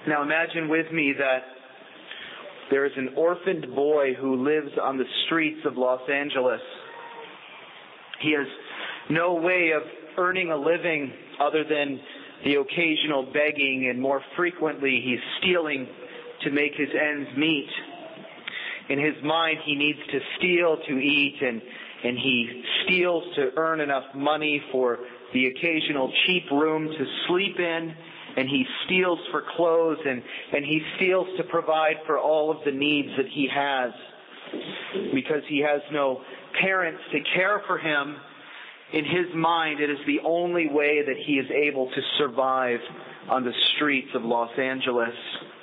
Now imagine with me that there is an orphaned boy who lives on the streets of Los Angeles. He has no way of earning a living other than the occasional begging, and more frequently he's stealing to make his ends meet. In his mind, he needs to steal to eat, and he steals to earn enough money for the occasional cheap room to sleep in, and he steals for clothes, and he steals to provide for all of the needs that he has. Because he has no parents to care for him, in his mind it is the only way that he is able to survive on the streets of Los Angeles.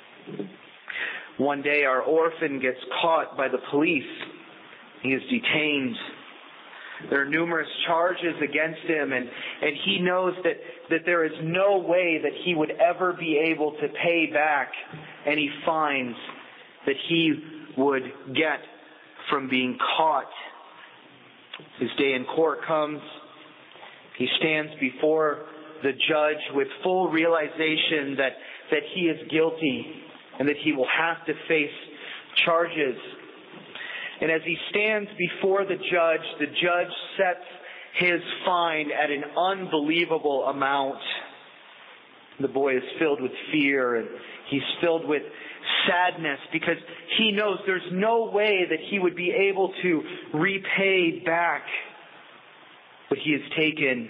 One day our orphan gets caught by the police. He is detained. There are numerous charges against him, and he knows that there is no way that he would ever be able to pay back any fines that he would get from being caught. His day in court comes. He stands before the judge with full realization that he is guilty and that he will have to face charges. And as he stands before the judge sets his fine at an unbelievable amount. The boy is filled with fear, and he's filled with sadness because he knows there's no way that he would be able to repay back what he has taken.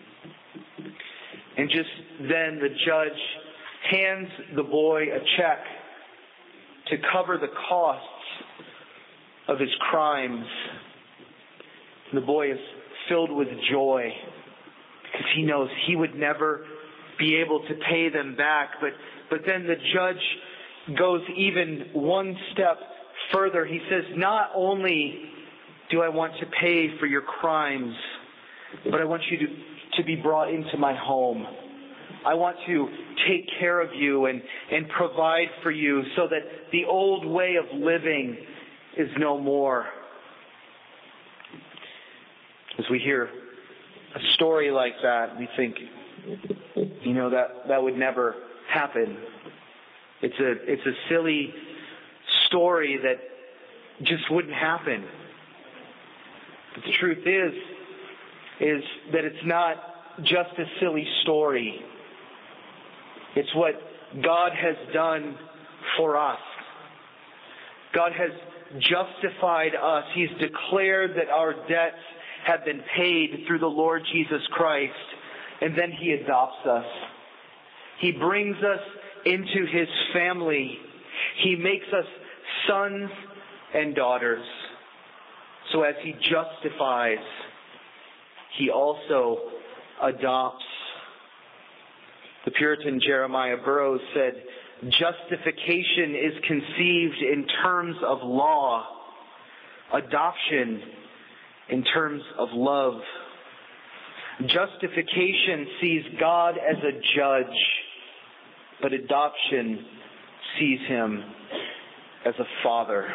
And just then the judge hands the boy a check to cover the costs of his crimes. The boy is filled with joy because he knows he would never be able to pay them back. But then the judge goes even one step further. He says, not only do I want to pay for your crimes, but I want you to be brought into my home. I want to take care of you and provide for you so that the old way of living is no more. As we hear a story like that, we think, that would never happen. It's a silly story that just wouldn't happen. But the truth is that it's not just a silly story. It's what God has done for us. God has justified us. He's declared that our debts have been paid through the Lord Jesus Christ, and then He adopts us. He brings us into His family. He makes us sons and daughters. So as He justifies, He also adopts. The Puritan Jeremiah Burroughs said, justification is conceived in terms of law, adoption in terms of love. Justification sees God as a judge, but adoption sees Him as a father.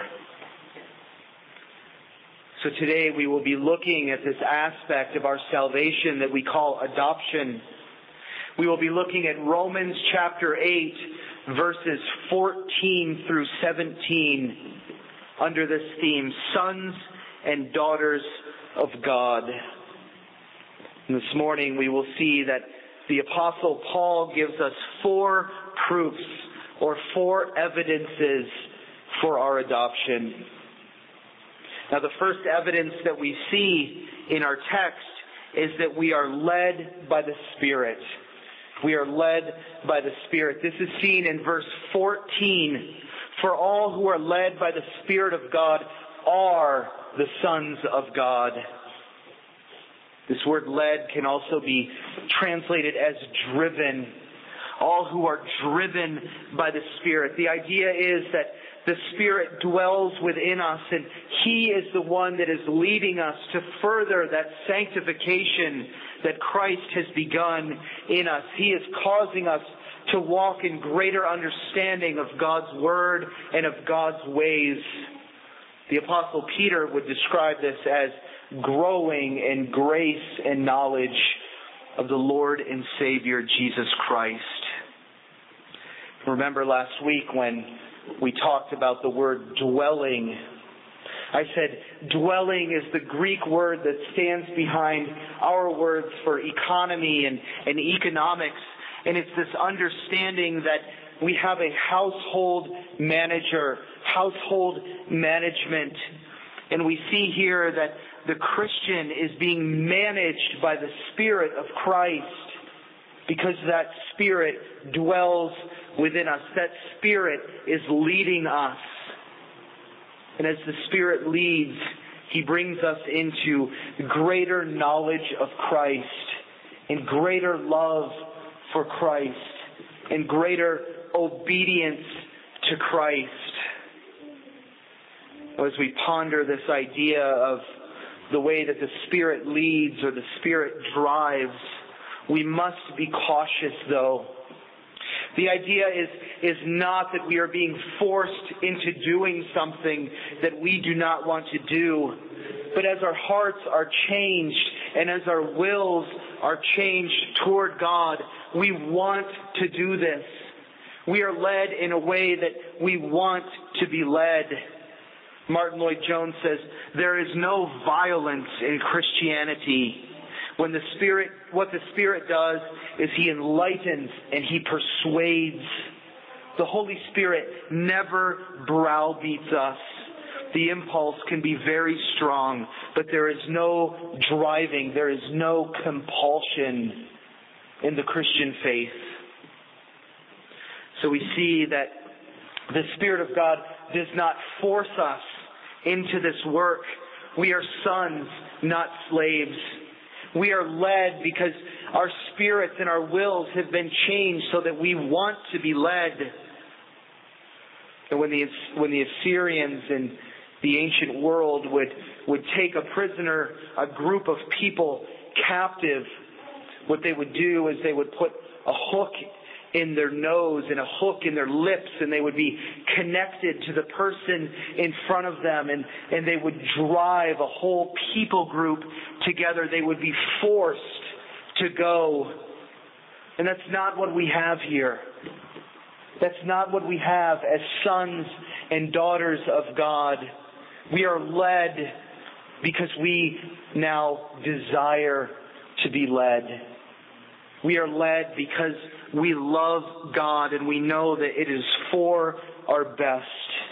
So today we will be looking at this aspect of our salvation that we call adoption. We will be looking at Romans chapter 8, verses 14 through 17, under this theme, sons and daughters of God. And this morning we will see that the Apostle Paul gives us 4 proofs or 4 evidences for our adoption. Now the first evidence that we see in our text is that we are led by the Spirit. We are led by the Spirit. This is seen in verse 14. For all who are led by the Spirit of God are the sons of God. This word led can also be translated as driven. All who are driven by the Spirit. The idea is that the Spirit dwells within us, and He is the one that is leading us to further that sanctification that Christ has begun in us. He is causing us to walk in greater understanding of God's Word and of God's ways. The Apostle Peter would describe this as growing in grace and knowledge of the Lord and Savior Jesus Christ. Remember last week when we talked about the word dwelling. I said dwelling is the Greek word that stands behind our words for economy and economics. And it's this understanding that we have a household manager, household management. And we see here that the Christian is being managed by the Spirit of Christ because that Spirit dwells within us. That Spirit is leading us. And as the Spirit leads, He brings us into greater knowledge of Christ and greater love for Christ and greater obedience to Christ. As we ponder this idea of the way that the Spirit leads or the Spirit drives, we must be cautious though. The idea is not that we are being forced into doing something that we do not want to do, but as our hearts are changed and as our wills are changed toward God, we want to do this. We are led in a way that we want to be led. Martin Lloyd-Jones says, there is no violence in Christianity. What the Spirit does is He enlightens and He persuades. The Holy Spirit never browbeats us. The impulse can be very strong, but there is no driving, there is no compulsion in the Christian faith. So we see that the Spirit of God does not force us into this work. We are sons, not slaves. We are led because our spirits and our wills have been changed so that we want to be led. And when the Assyrians in the ancient world would take a prisoner, a group of people captive, what they would do is they would put a hook in their nose and a hook in their lips, and they would be connected to the person in front of them, and they would drive a whole people group together. They would be forced to go. And that's not what we have here. That's not what we have as sons and daughters of God. We are led because we now desire to be led. We are led because we love God and we know that it is for our best.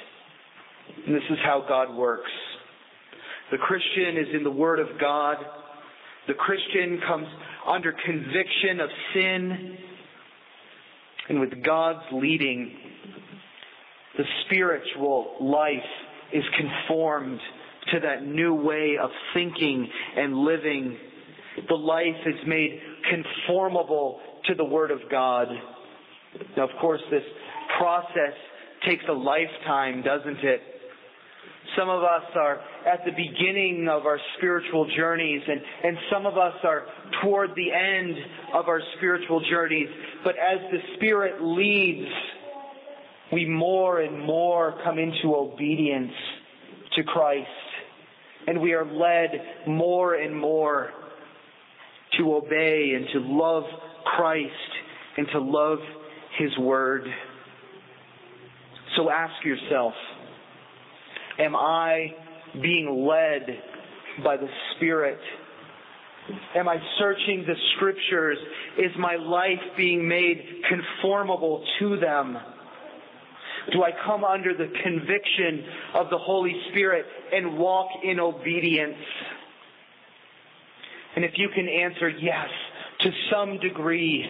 And this is how God works. The Christian is in the Word of God. The Christian comes under conviction of sin. And with God's leading, the spiritual life is conformed to that new way of thinking and living. The life is made conformable to the Word of God. Now, of course, this process takes a lifetime, doesn't it? Some of us are at the beginning of our spiritual journeys, and some of us are toward the end of our spiritual journeys. But as the Spirit leads, we more and more come into obedience to Christ. And we are led more and more to obey and to love Christ and to love His Word. So ask yourself, am I being led by the Spirit? Am I searching the Scriptures? Is my life being made conformable to them? Do I come under the conviction of the Holy Spirit and walk in obedience? And if you can answer yes, to some degree,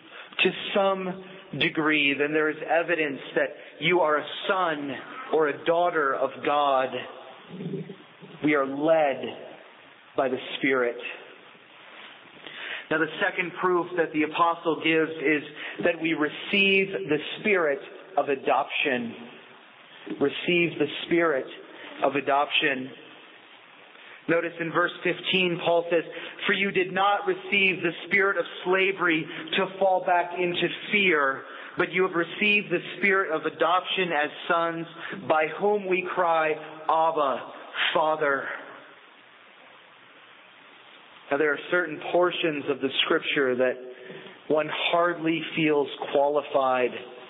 then there is evidence that you are a son or a daughter of God. We are led by the Spirit. Now, the second proof that the apostle gives is that we receive the Spirit of adoption. Receive the Spirit of adoption. Notice in verse 15, Paul says, "For you did not receive the spirit of slavery to fall back into fear, but you have received the Spirit of adoption as sons, by whom we cry, Abba, Father." Now, there are certain portions of the Scripture that one hardly feels qualified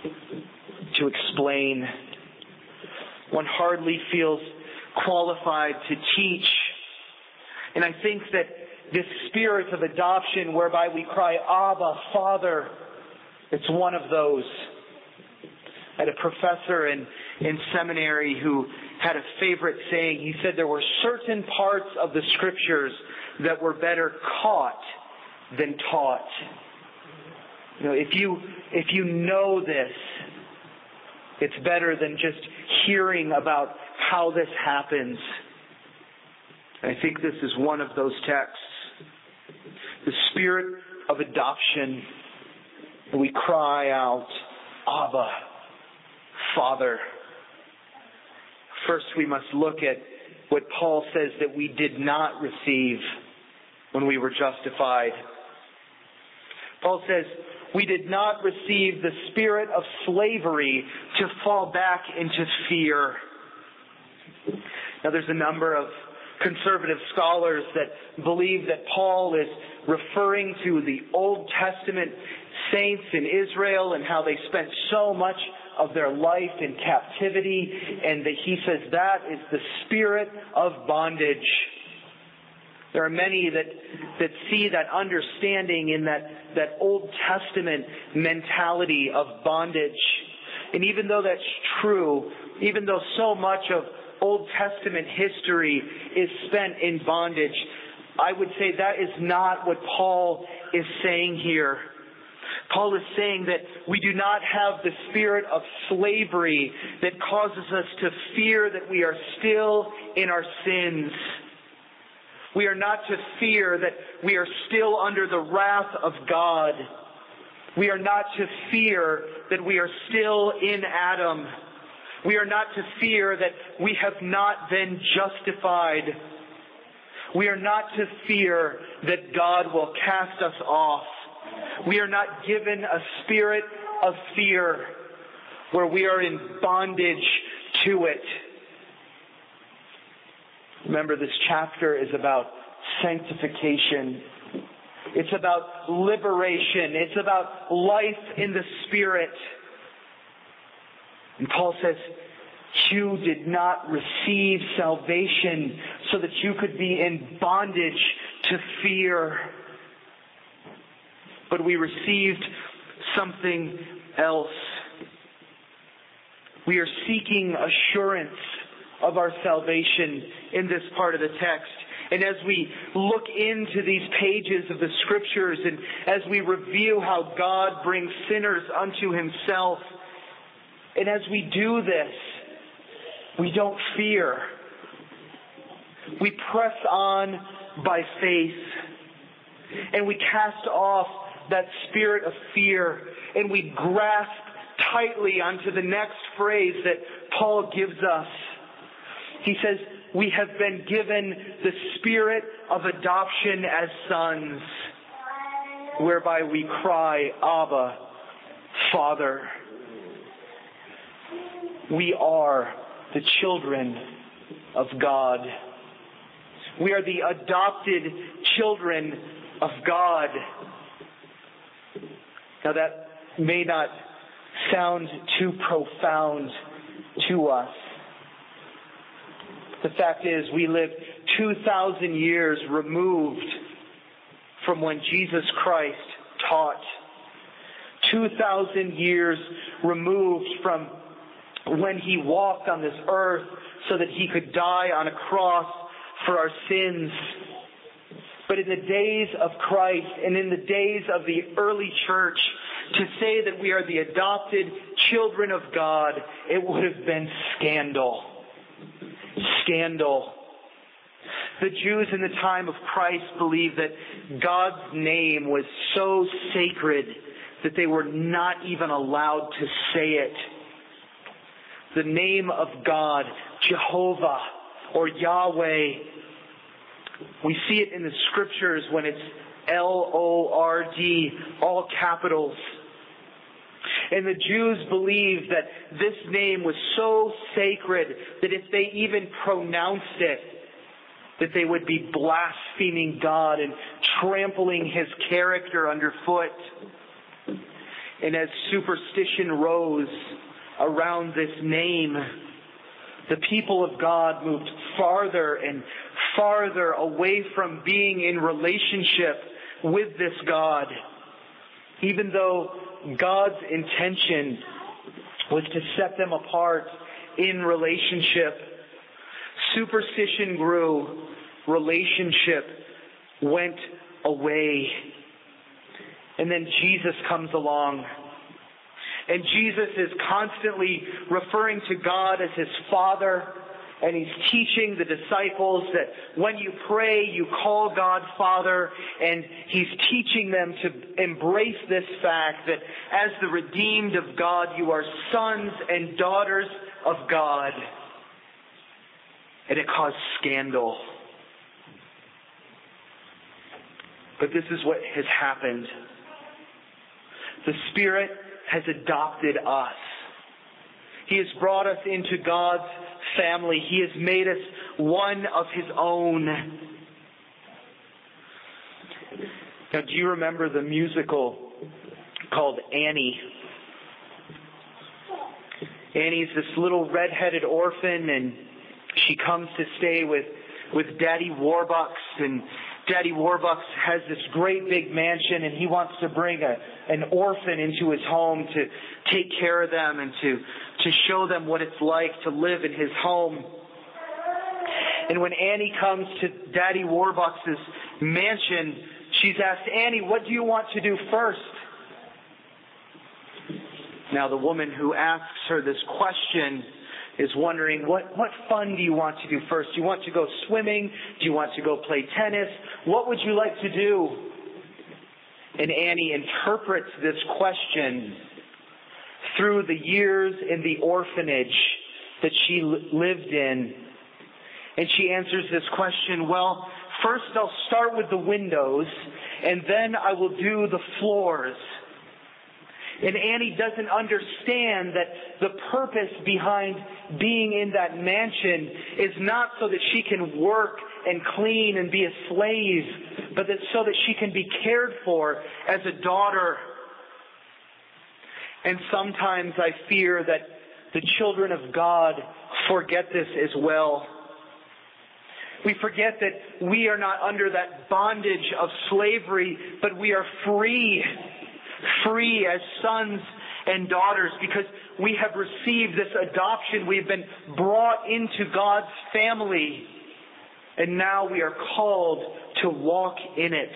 to explain. One hardly feels qualified to teach. And I think that this spirit of adoption whereby we cry, Abba, Father, it's one of those. I had a professor in seminary who had a favorite saying. He said there were certain parts of the Scriptures that were better caught than taught. You know, if you know this, it's better than just hearing about how this happens. I think this is one of those texts. The spirit of adoption. We cry out, Abba, Father. First, we must look at what Paul says that we did not receive when we were justified. Paul says, we did not receive the spirit of slavery to fall back into fear. Now, there's a number of conservative scholars that believe that Paul is referring to the Old Testament saints in Israel and how they spent so much of their life in captivity, and that he says that is the spirit of bondage. There are many that see that understanding in that Old Testament mentality of bondage. And even though that's true, even though so much of Old Testament history is spent in bondage, I would say that is not what Paul is saying here. Paul is saying that we do not have the spirit of slavery that causes us to fear that we are still in our sins. We are not to fear that we are still under the wrath of God. We are not to fear that we are still in Adam. We are not to fear that we have not been justified. We are not to fear that God will cast us off. We are not given a spirit of fear where we are in bondage to it. Remember, this chapter is about sanctification. It's about liberation. It's about life in the Spirit. And Paul says, you did not receive salvation so that you could be in bondage to fear. But we received something else. We are seeking assurance of our salvation in this part of the text. And as we look into these pages of the Scriptures and as we review how God brings sinners unto Himself, and as we do this, we don't fear. We press on by faith, and we cast off that spirit of fear, and we grasp tightly onto the next phrase that Paul gives us. He says, we have been given the spirit of adoption as sons, whereby we cry, Abba, Father. We are the children of God. We are the adopted children of God. Now that may not sound too profound to us. The fact is, we live 2,000 years removed from when Jesus Christ taught. 2,000 years removed from when He walked on this earth so that He could die on a cross for our sins. But in the days of Christ and in the days of the early church, to say that we are the adopted children of God, it would have been scandal. Scandal. The Jews in the time of Christ believed that God's name was so sacred that they were not even allowed to say it. The name of God, Jehovah or Yahweh, we see it in the Scriptures when it's L-O-R-D, all capitals. And the Jews believed that this name was so sacred that if they even pronounced it, that they would be blaspheming God and trampling His character underfoot. And as superstition rose around this name, the people of God moved farther and farther away from being in relationship with this God. Even though God's intention was to set them apart in relationship, superstition grew, relationship went away. And then Jesus comes along. And Jesus is constantly referring to God as His Father. And He's teaching the disciples that when you pray, you call God Father. And He's teaching them to embrace this fact that as the redeemed of God, you are sons and daughters of God. And it caused scandal. But this is what has happened. The Spirit has adopted us. He has brought us into God's family. He has made us one of His own. Now, do you remember the musical called Annie? Annie's this little red-headed orphan, and she comes to stay with Daddy Warbucks, and Daddy Warbucks has this great big mansion, and he wants to bring an orphan into his home to take care of them and to show them what it's like to live in his home. And when Annie comes to Daddy Warbucks' mansion, she's asked, Annie, what do you want to do first? Now the woman who asks her this question is wondering, what fun do you want to do first? Do you want to go swimming? Do you want to go play tennis? What would you like to do? And Annie interprets this question through the years in the orphanage that she lived in. And she answers this question, well, first I'll start with the windows, and then I will do the floors. And Annie doesn't understand that the purpose behind being in that mansion is not so that she can work and clean and be a slave, but that so that she can be cared for as a daughter. And sometimes I fear that the children of God forget this as well. We forget that we are not under that bondage of slavery, but we are free as sons and daughters because we have received this adoption. We have been brought into God's family, and now we are called to walk in it.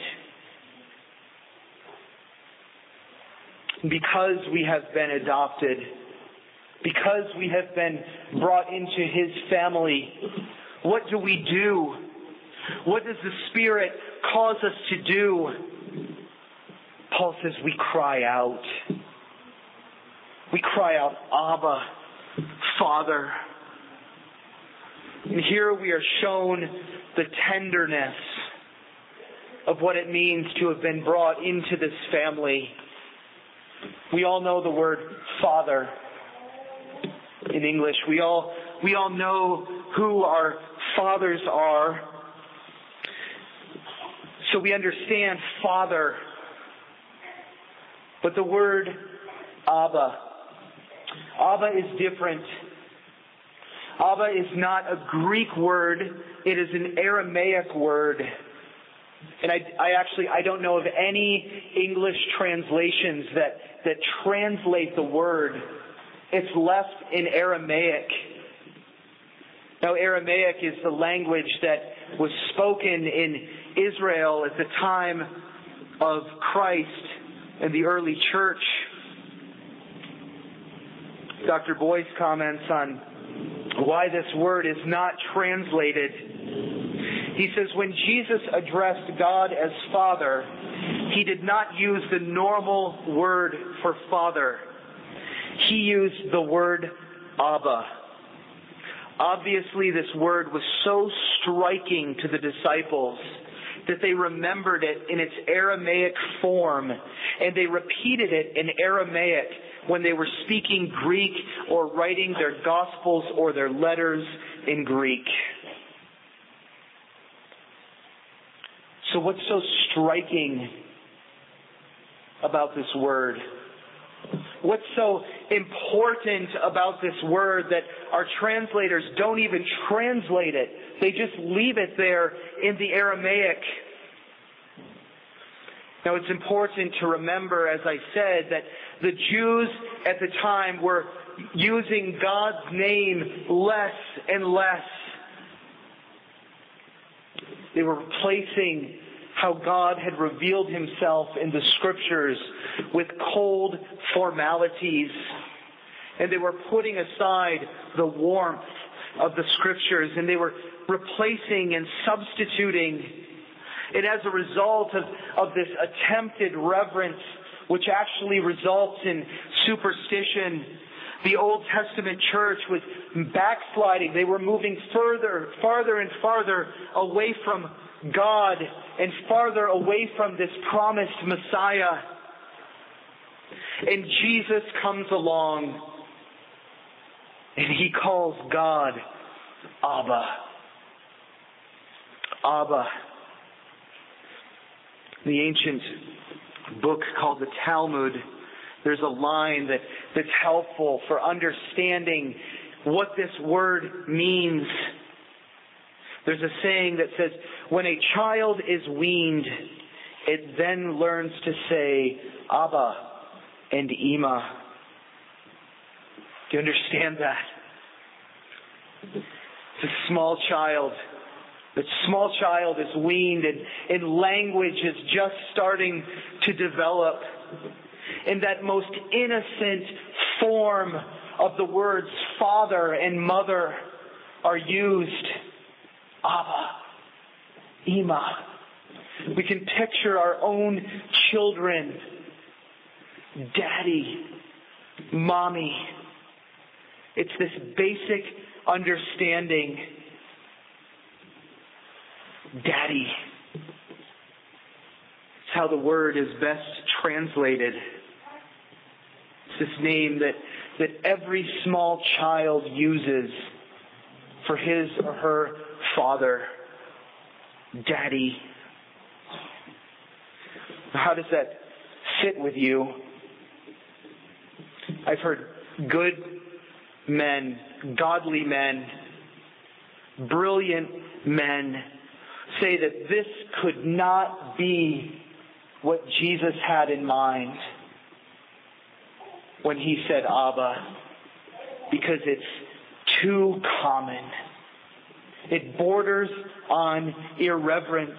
Because we have been adopted, because we have been brought into His family, what do we do? What does the Spirit cause us to do? Paul says we cry out. We cry out, Abba, Father. And here we are shown the tenderness of what it means to have been brought into this family. We all know the word Father in English. We all know who our fathers are. So we understand Father. But the word Abba is different. Abba is not a Greek word. It is an Aramaic word. And I don't know of any English translations that translate the word. It's left in Aramaic. Now, Aramaic is the language that was spoken in Israel at the time of Christ and the early church. Dr. Boyce comments on why this word is not translated. He says, when Jesus addressed God as Father, He did not use the normal word for Father. He used the word Abba. Obviously, this word was so striking to the disciples that they remembered it in its Aramaic form, and they repeated it in Aramaic when they were speaking Greek or writing their Gospels or their letters in Greek. So what's so striking about this word? what's so important about this word that our translators don't even translate it. They just leave it there in the Aramaic. Now it's important to remember, as I said, that the Jews at the time were using God's name less and less. They were replacing how God had revealed Himself in the Scriptures with cold formalities. And they were putting aside the warmth of the Scriptures, and they were replacing and substituting. And as a result of this attempted reverence, which actually results in superstition, the Old Testament church was backsliding. They were moving farther and farther away from God and farther away from this promised Messiah. And Jesus comes along and He calls God Abba. Abba. The ancient book called the Talmud, there's a line that's helpful for understanding what this word means. There's a saying that says, when a child is weaned, it then learns to say Abba and Ima. Do you understand that? It's a small child. The small child is weaned and language is just starting to develop. And that most innocent form of the words father and mother are used. Abba, Ima. We can picture our own children. Daddy, mommy. It's this basic understanding. Daddy. It's how the word is best translated. It's this name that every small child uses for his or her father. Daddy. How does that sit with you? I've heard good men, godly men, brilliant men say that this could not be what Jesus had in mind when He said Abba, because it's too common. It borders on irreverence.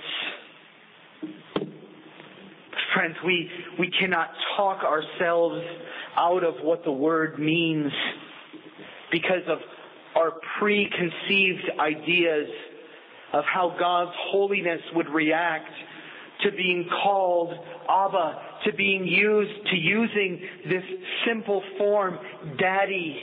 Friends, we cannot talk ourselves out of what the word means because of our preconceived ideas of how God's holiness would react to being called Abba, to using this simple form, Daddy.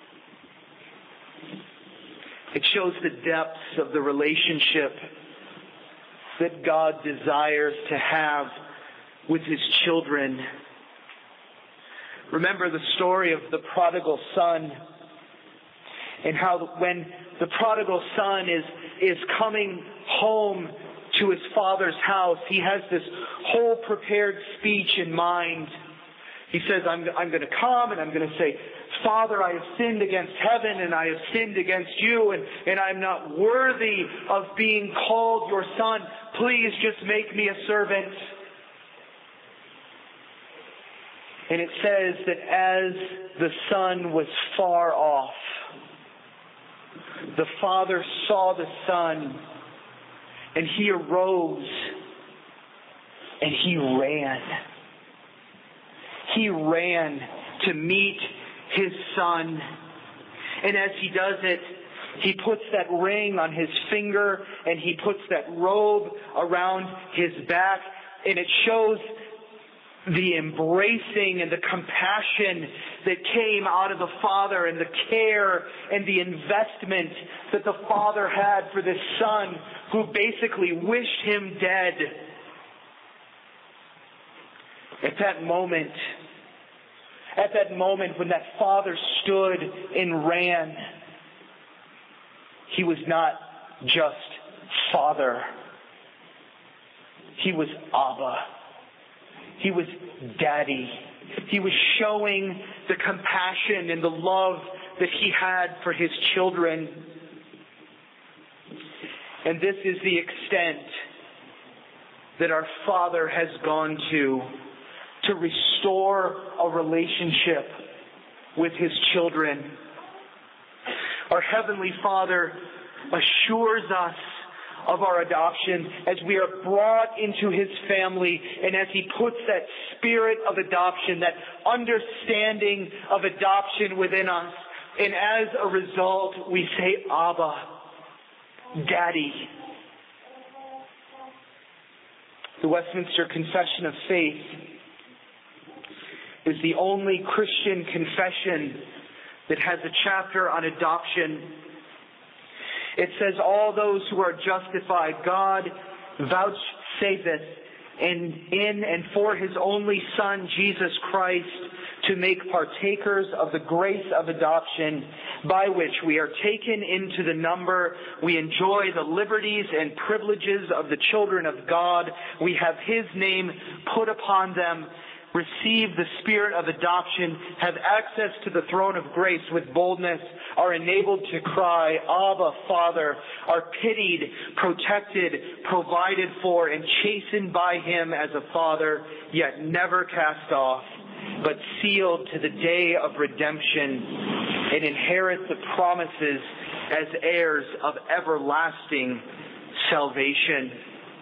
It shows the depths of the relationship that God desires to have with His children. Remember the story of the prodigal son, and how when the prodigal son is coming home to his father's house, he has this whole prepared speech in mind. He says, I'm going to come and I'm going to say, Father, I have sinned against heaven and I have sinned against you, and I'm not worthy of being called your son. Please just make me a servant. And it says that as the son was far off, the father saw the son, and he arose and he ran. He ran to meet his son. And as he does it, he puts that ring on his finger and he puts that robe around his back, and it shows the embracing and the compassion that came out of the father, and the care and the investment that the father had for this son who basically wished him dead. At that moment when that father stood and ran, he was not just father. He was Abba. He was Daddy. He was showing the compassion and the love that he had for his children. And this is the extent that our Father has gone to restore a relationship with his children. Our Heavenly Father assures us of our adoption as we are brought into his family, and as he puts that spirit of adoption, that understanding of adoption within us. And as a result, we say, Abba, Daddy. The Westminster Confession of Faith is the only Christian confession that has a chapter on adoption. It says, all those who are justified, God vouchsafeth in and for his only Son, Jesus Christ, to make partakers of the grace of adoption, by which we are taken into the number. We enjoy the liberties and privileges of the children of God. We have his name put upon them, receive the spirit of adoption, have access to the throne of grace with boldness, are enabled to cry, Abba, Father, are pitied, protected, provided for, and chastened by him as a father, yet never cast off, but sealed to the day of redemption, and inherit the promises as heirs of everlasting salvation.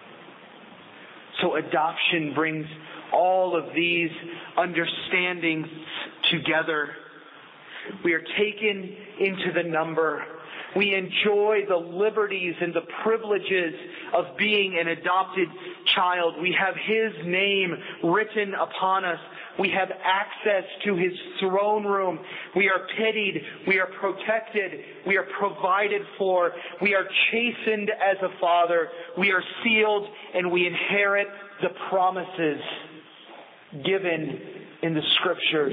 So adoption brings all of these understandings together. We are taken into the number. We enjoy the liberties and the privileges of being an adopted child. We have his name written upon us. We have access to his throne room. We are pitied. We are protected. We are provided for. We are chastened as a father. We are sealed, and we inherit the promises given in the Scriptures.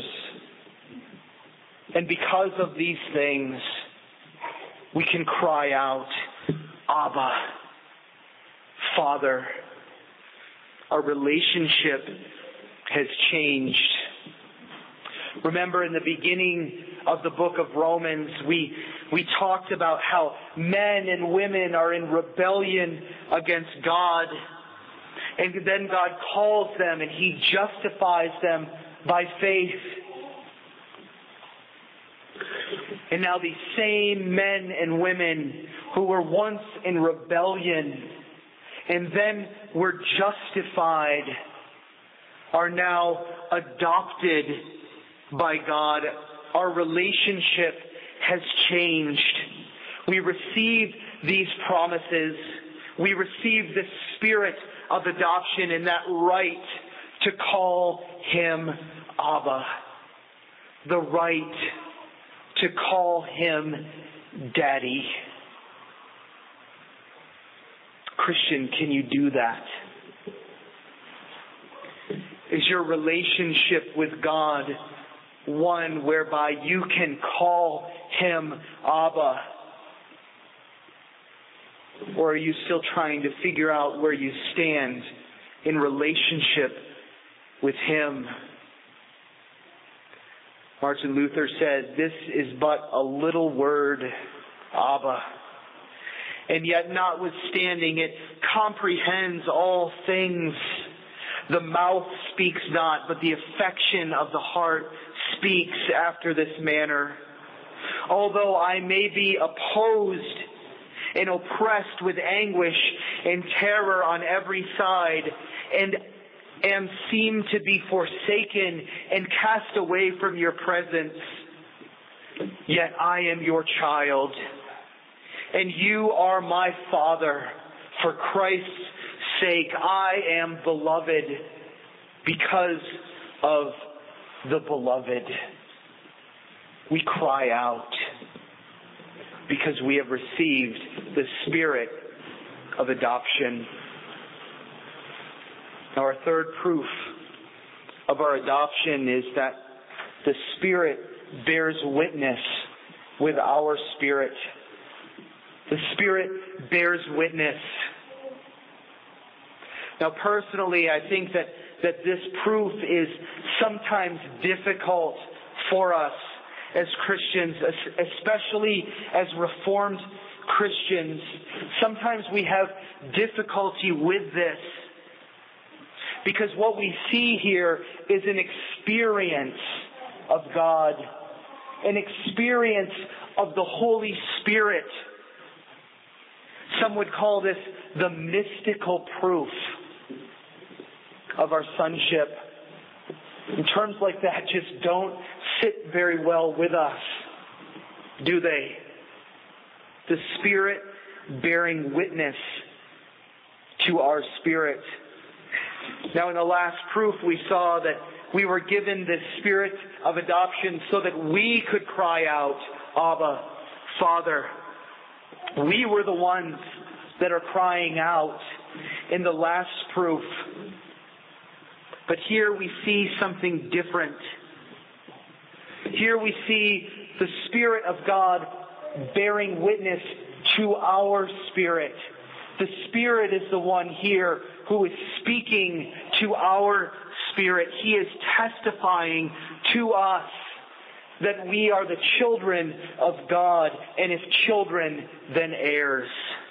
And because of these things, we can cry out, Abba, Father. Our relationship has changed. Remember, in the beginning of the book of Romans, we talked about how men and women are in rebellion against God. And then God calls them and he justifies them by faith. And now these same men and women who were once in rebellion and then were justified are now adopted by God. Our relationship has changed. We receive these promises. We receive the spirit of adoption and that right to call him Abba. The right to call him Daddy. Christian, can you do that? Is your relationship with God one whereby you can call him Abba? Or are you still trying to figure out where you stand in relationship with him? Martin Luther said, this is but a little word, Abba. And yet notwithstanding, it comprehends all things. The mouth speaks not, but the affection of the heart speaks after this manner. Although I may be opposed and oppressed with anguish and terror on every side, and am seemed to be forsaken and cast away from your presence, yet I am your child, and you are my Father. For Christ's sake, I am beloved because of the beloved. We cry out because we have received the spirit of adoption. Now, our third proof of our adoption is that the Spirit bears witness with our spirit. The Spirit bears witness. Now, personally, I think that that this proof is sometimes difficult for us as Christians, especially as Reformed Christians. Sometimes we have difficulty with this because what we see here is an experience of God, an experience of the Holy Spirit. Some would call this the mystical proof of our sonship. And terms like that just don't sit very well with us, do they? The Spirit bearing witness to our spirit. Now, in the last proof, we saw that we were given the Spirit of adoption so that we could cry out, Abba, Father. We were the ones that are crying out in the last proof. But here we see something different. Here we see the Spirit of God bearing witness to our spirit. The Spirit is the one here who is speaking to our spirit. He is testifying to us that we are the children of God, and if children, then heirs.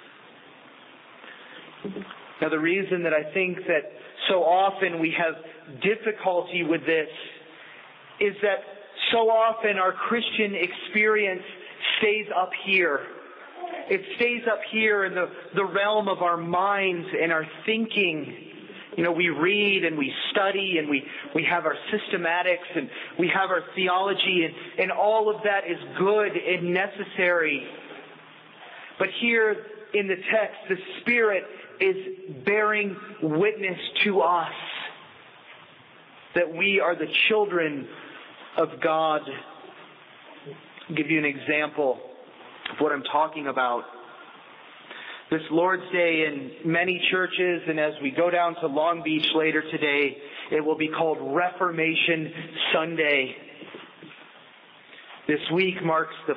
Now, the reason that I think that so often we have difficulty with this is that so often our Christian experience stays up here. It stays up here in the realm of our minds and our thinking. We read and we study and we have our systematics and we have our theology and all of that is good and necessary. But here in the text, the Spirit is bearing witness to us that we are the children of God. I'll give you an example of what I'm talking about. This Lord's Day in many churches, and as we go down to Long Beach later today, it will be called Reformation Sunday. This week marks the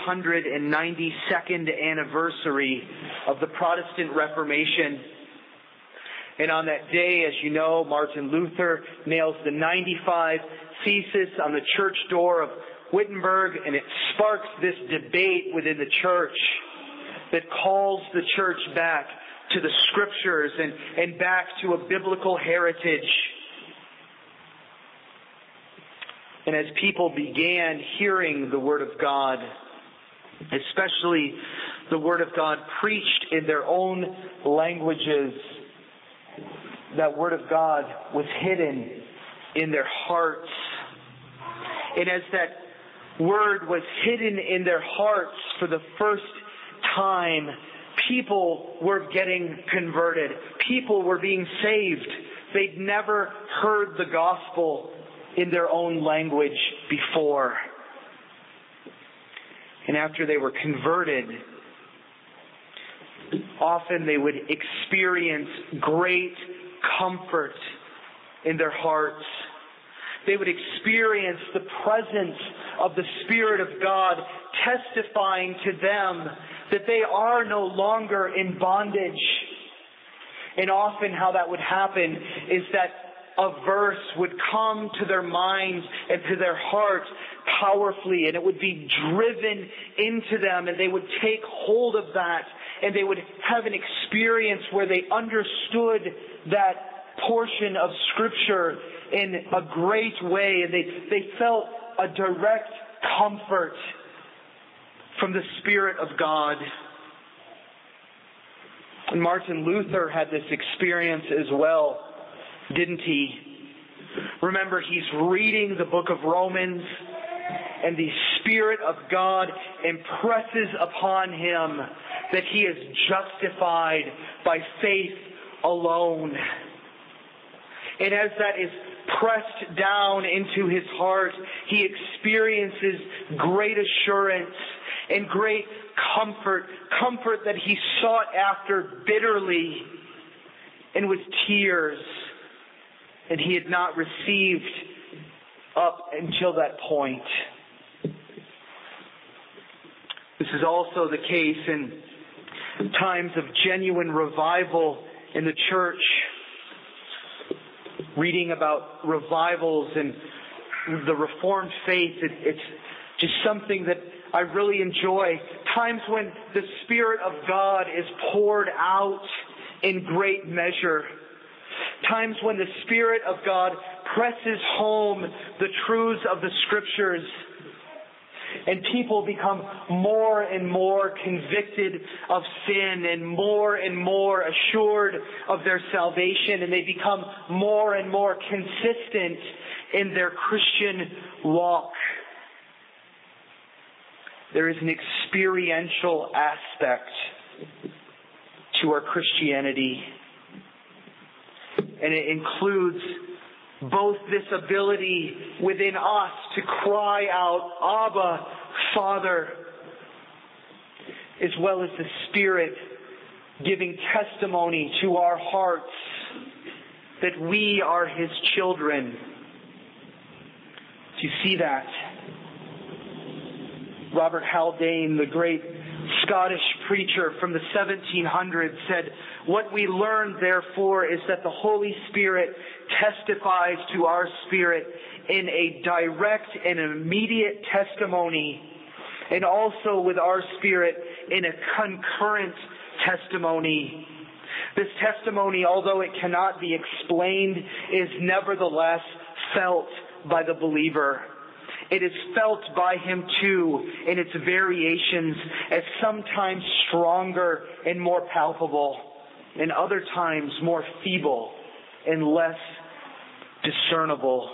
492nd anniversary of the Protestant Reformation. And on that day, as you know, Martin Luther nails the 95 Theses on the church door of Wittenberg, and it sparks this debate within the church that calls the church back to the Scriptures and back to a biblical heritage. And as people began hearing the Word of God, especially the Word of God preached in their own languages, that Word of God was hidden in their hearts. And as that Word was hidden in their hearts for the first time, people were getting converted. People were being saved. They'd never heard the gospel in their own language before. And after they were converted, often they would experience great comfort in their hearts. They would experience the presence of the Spirit of God testifying to them that they are no longer in bondage. And often how that would happen is that a verse would come to their minds and to their hearts powerfully, and it would be driven into them, and they would take hold of that, and they would have an experience where they understood that portion of Scripture in a great way, and they felt a direct comfort from the Spirit of God. And Martin Luther had this experience as well, didn't he? Remember, he's reading the book of Romans, and the Spirit of God impresses upon him that he is justified by faith alone. And as that is pressed down into his heart, he experiences great assurance and great comfort that he sought after bitterly and with tears, and he had not received up until that point. This is also the case in times of genuine revival in the church. reading about revivals and the Reformed faith. It's just something that I really enjoy. Times when the Spirit of God is poured out in great measure. Times when the Spirit of God presses home the truths of the Scriptures. And people become more and more convicted of sin and more assured of their salvation. And they become more and more consistent in their Christian walk. There is an experiential aspect to our Christianity. And it includes both this ability within us to cry out, Abba, Father, as well as the Spirit giving testimony to our hearts that we are His children. Do you see that? Robert Haldane, the great Scottish preacher from the 1700s, said, "What we learn, therefore, is that the Holy Spirit testifies to our spirit in a direct and immediate testimony, and also with our spirit in a concurrent testimony. This testimony, although it cannot be explained, is nevertheless felt by the believer. It is felt by him too in its variations as sometimes stronger and more palpable, and other times more feeble and less discernible."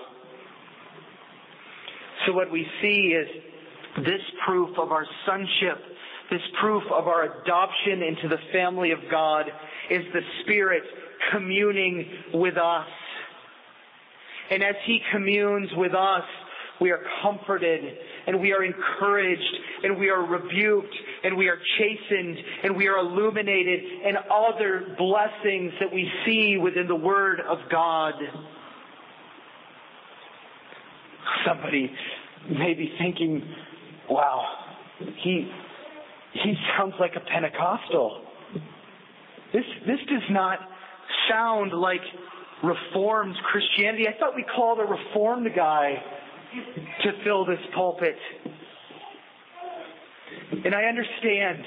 So what we see is this proof of our sonship, this proof of our adoption into the family of God, is the Spirit communing with us. And as He communes with us, we are comforted, and we are encouraged, and we are rebuked, and we are chastened, and we are illuminated, and other blessings that we see within the Word of God. Somebody may be thinking, wow, he sounds like a Pentecostal. This does not sound like Reformed Christianity. I thought we called a Reformed guy to fill this pulpit. And I understand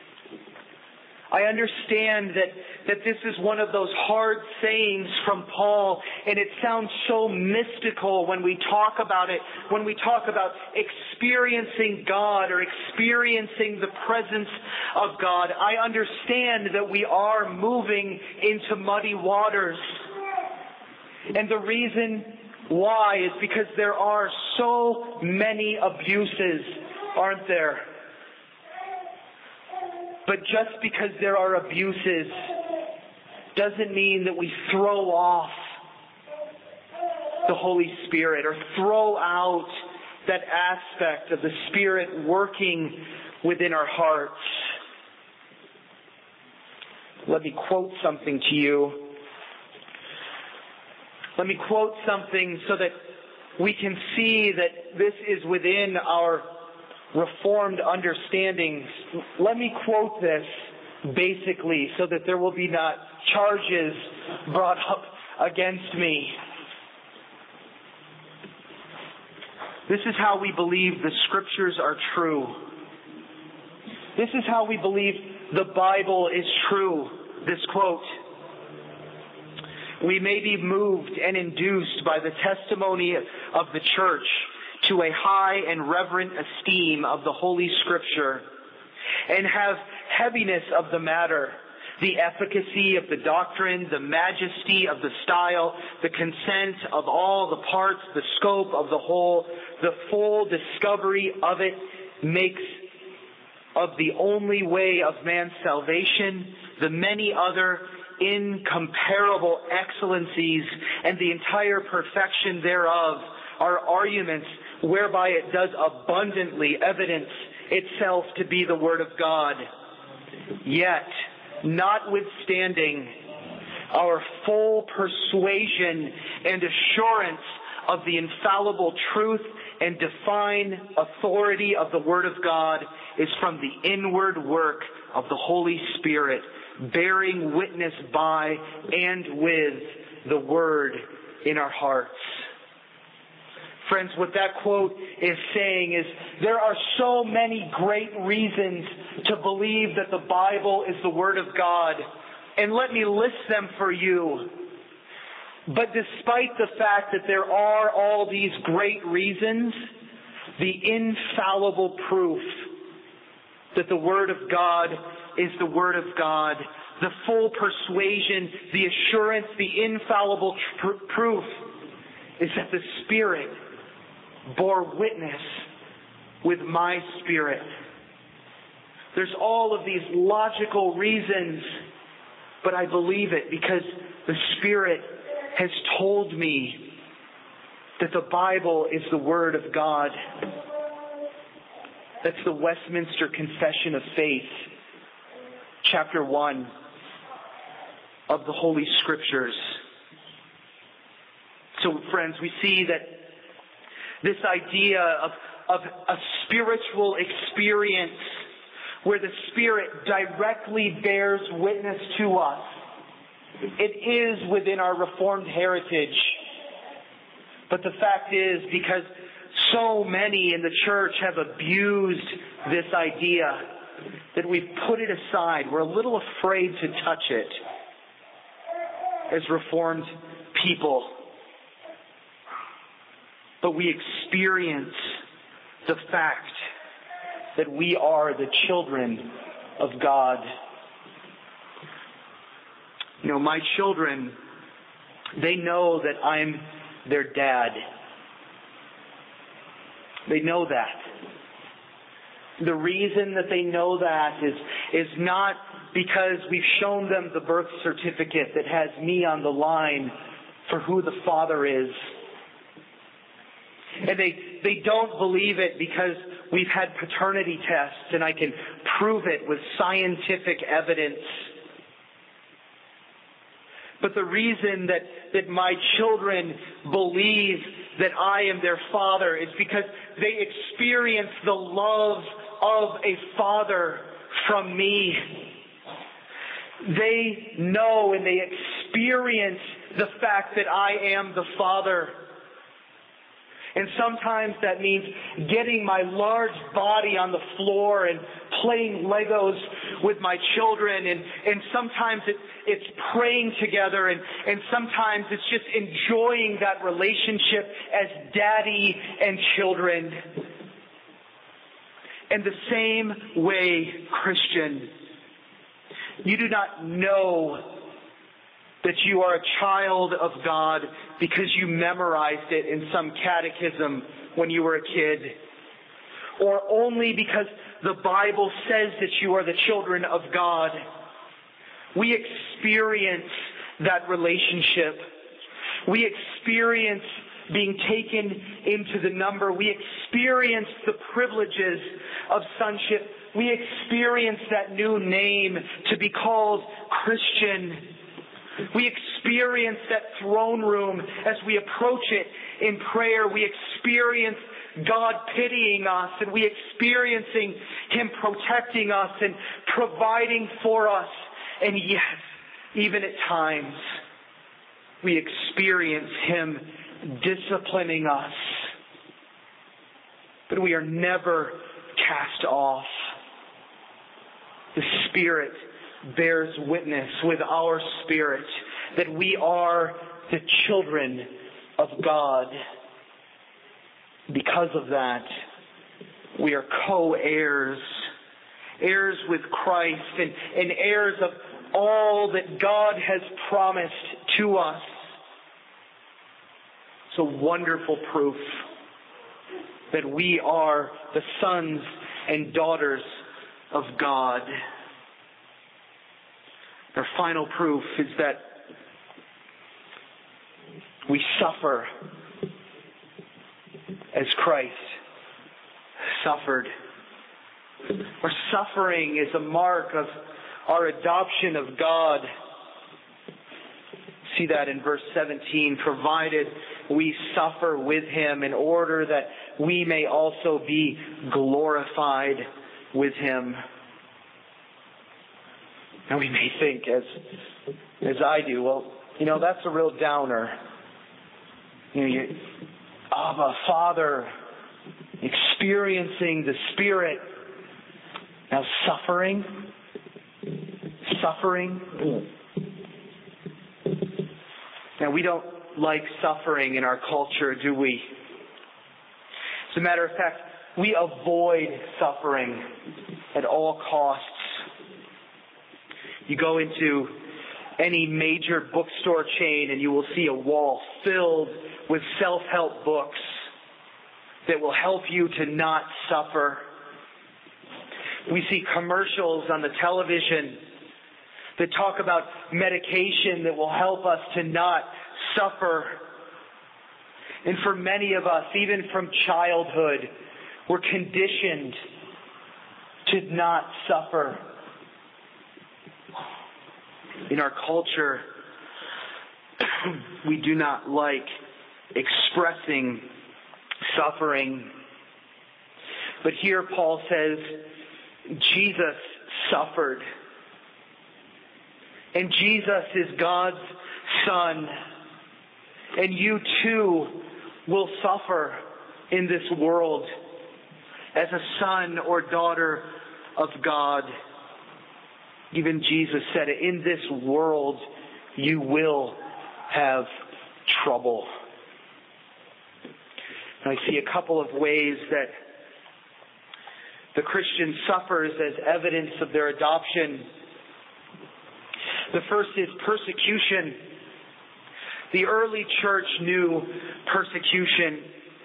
that this is one of those hard sayings from Paul, and it sounds so mystical when we talk about it, when we talk about experiencing God or experiencing the presence of God. I understand that we are moving into muddy waters. And the reason why is because there are so many abuses, aren't there? But just because there are abuses doesn't mean that we throw off the Holy Spirit or throw out that aspect of the Spirit working within our hearts. Let me quote something to you. Let me quote something so that we can see that this is within our Reformed understandings. Let me quote this basically so that there will be not charges brought up against me. This is how we believe the Scriptures are true. This is how we believe the Bible is true. This quote: "We may be moved and induced by the testimony of the Church to a high and reverent esteem of the Holy Scripture, and have heaviness of the matter, the efficacy of the doctrine, the majesty of the style, the consent of all the parts, the scope of the whole, the full discovery of it makes of the only way of man's salvation, the many other incomparable excellencies, and the entire perfection thereof, are arguments whereby it does abundantly evidence itself to be the Word of God. Yet, notwithstanding our full persuasion and assurance of the infallible truth and divine authority of the Word of God is from the inward work of the Holy Spirit, bearing witness by and with the Word in our hearts. Friends, what that quote is saying is there are so many great reasons to believe that the Bible is the Word of God. And let me list them for you. But despite the fact that there are all these great reasons, the infallible proof that the Word of God is the Word of God, the full persuasion, the assurance, the infallible proof is that the Spirit bore witness with my spirit. There's all of these logical reasons, but I believe it because the Spirit has told me that the Bible is the Word of God. That's the Westminster Confession of Faith, chapter 1 of the Holy Scriptures. So, friends, we see that this idea of a spiritual experience where the Spirit directly bears witness to us, it is within our Reformed heritage. But the fact is, because so many in the church have abused this idea, that we've put it aside. We're a little afraid to touch it as Reformed people. But we experience the fact that we are the children of God. You know, my children, they know that I'm their dad. They know that. The reason that they know that is not because we've shown them the birth certificate that has me on the line for who the father is. And they don't believe it because we've had paternity tests and I can prove it with scientific evidence. But the reason that my children believe that I am their father is because they experience the love of a father from me. They know and they experience the fact that I am the father. And sometimes that means getting my large body on the floor and playing Legos with my children. And sometimes it's praying together. And sometimes it's just enjoying that relationship as daddy and children. And the same way, Christian, you do not know that you are a child of God because you memorized it in some catechism when you were a kid, or only because the Bible says that you are the children of God. We experience that relationship. We experience being taken into the number. We experience the privileges of sonship. We experience that new name to be called Christian. We experience that throne room as we approach it in prayer. We experience God pitying us, and we experiencing Him protecting us and providing for us. And yes, even at times, we experience Him disciplining us. But we are never cast off. The Spirit bears witness with our spirit that we are the children of God. Because of that, we are co-heirs, heirs with Christ, and heirs of all that God has promised to us. It's a wonderful proof that we are the sons and daughters of God. Our final proof is that we suffer as Christ suffered. Our suffering is a mark of our adoption of God. See that in verse 17, provided we suffer with Him in order that we may also be glorified with Him. Now we may think, as I do, well, that's a real downer. Abba, Father, experiencing the Spirit. Now suffering. Now we don't like suffering in our culture, do we? As a matter of fact, we avoid suffering at all costs. You go into any major bookstore chain and you will see a wall filled with self-help books that will help you to not suffer. We see commercials on the television that talk about medication that will help us to not suffer. And for many of us, even from childhood, we're conditioned to not suffer. In our culture, we do not like expressing suffering. But here Paul says, Jesus suffered. And Jesus is God's Son. And you too will suffer in this world as a son or daughter of God. Even Jesus said, in this world you will have trouble. And I see a couple of ways that the Christian suffers as evidence of their adoption. The first is persecution. The early church knew persecution.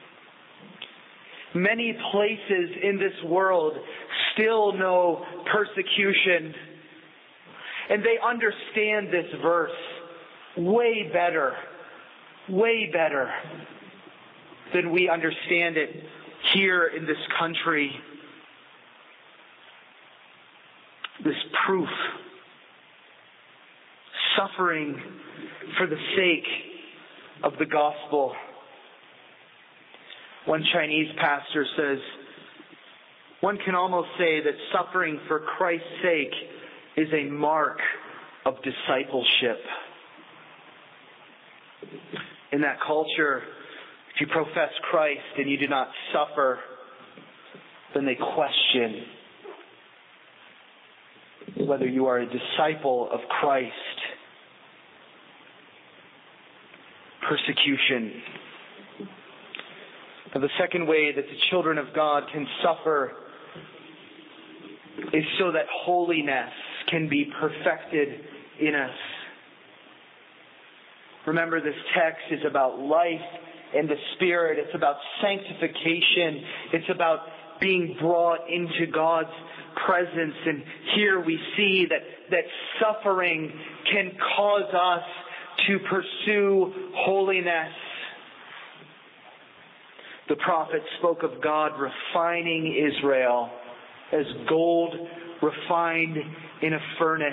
Many places in this world still know persecution. And they understand this verse way better than we understand it here in this country. This proof. Suffering for the sake of the gospel. One Chinese pastor says, one can almost say that suffering for Christ's sake is a mark of discipleship. In that culture, if you profess Christ and you do not suffer, then they question whether you are a disciple of Christ. Persecution. Now, the second way that the children of God can suffer is so that holiness can be perfected in us. Remember, this text is about life and the Spirit. It's about sanctification. It's about being brought into God's presence. And here we see that suffering can cause us to pursue holiness. The prophet spoke of God refining Israel as gold refined in a furnace.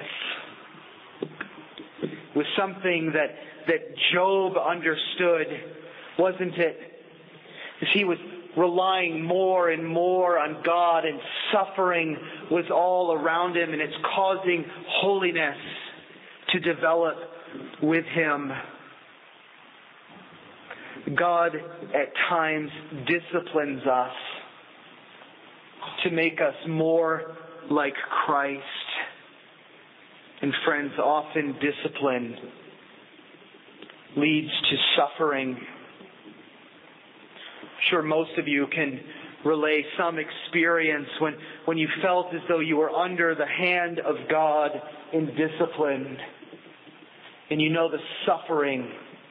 It was something that Job understood, wasn't it? As he was relying more and more on God, and suffering was all around him, and it's causing holiness to develop with him. God at times disciplines us to make us more like Christ. And friends, often discipline leads to suffering. I'm sure most of you can relay some experience when you felt as though you were under the hand of God in discipline. And you know the suffering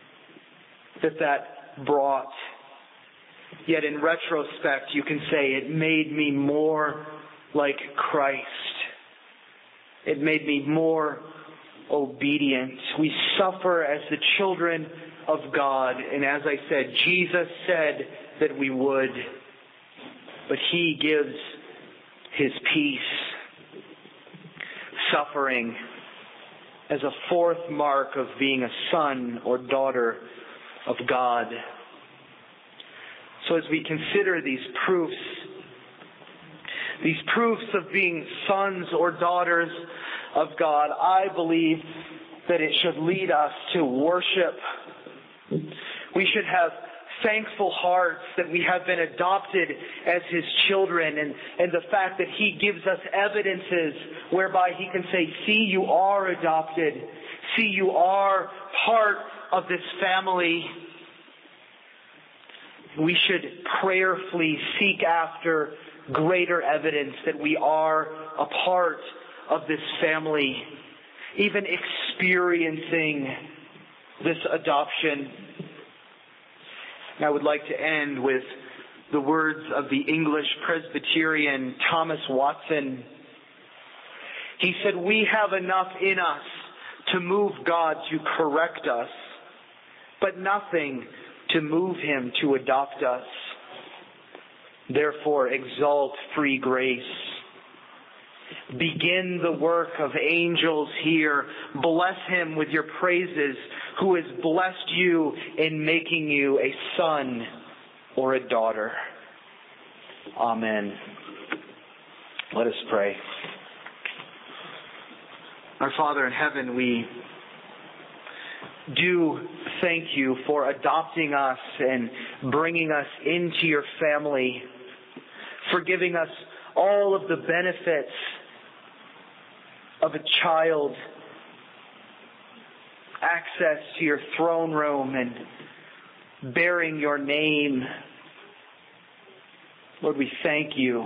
that brought. Yet in retrospect, you can say it made me more like Christ. It made me more obedient. We suffer as the children of God. And as I said, Jesus said that we would. But He gives His peace. Suffering as a fourth mark of being a son or daughter of God. So as we consider these proofs of being sons or daughters of God, I believe that it should lead us to worship. We should have thankful hearts that we have been adopted as His children, and the fact that He gives us evidences whereby He can say, see, you are adopted. See, you are part of this family. We should prayerfully seek after greater evidence that we are a part of this family, even experiencing this adoption. And I would like to end with the words of the English Presbyterian Thomas Watson. He said, we have enough in us to move God to correct us, but nothing to move Him to adopt us. Therefore, exalt free grace. Begin the work of angels here. Bless Him with your praises, who has blessed you in making you a son or a daughter. Amen. Let us pray. Our Father in heaven, we do thank you for adopting us and bringing us into your family, for giving us all of the benefits of a child, access to your throne room and bearing your name. Lord, we thank you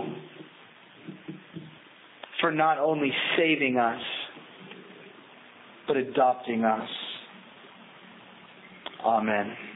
for not only saving us, but adopting us. Amen.